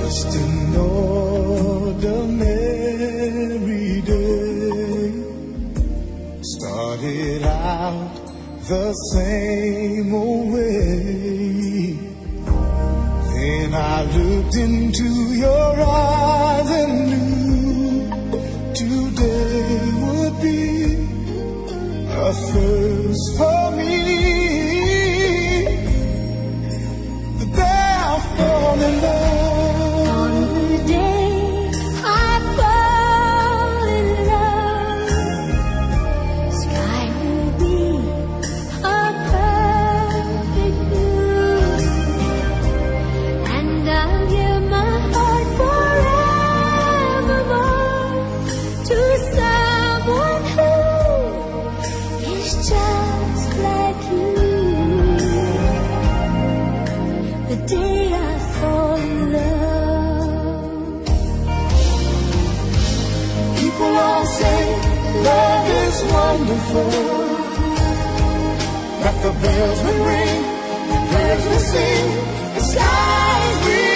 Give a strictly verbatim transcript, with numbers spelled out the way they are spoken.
Just an ordinary day. Started out the same old way. Then I looked into your eyes and knew today would be a first for me. The day I fall in love. On the day I fall in love, sky will be a perfect blue, and I'll give my heart forevermore to someone who is just like you. The day I fall in love. People all say love is wonderful, that the bells will ring, the birds will sing, the skies will